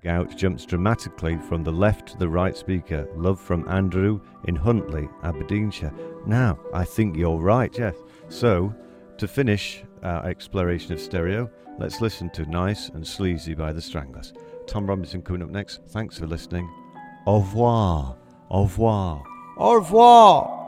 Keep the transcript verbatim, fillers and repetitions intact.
gout jumps dramatically from the left to the right speaker. Love from Andrew in Huntley, Aberdeenshire. Now, I think you're right, yes. So, to finish our exploration of stereo, let's listen to Nice and Sleazy by the Stranglers. Tom Robinson coming up next. Thanks for listening. Au revoir. Au revoir. Au revoir.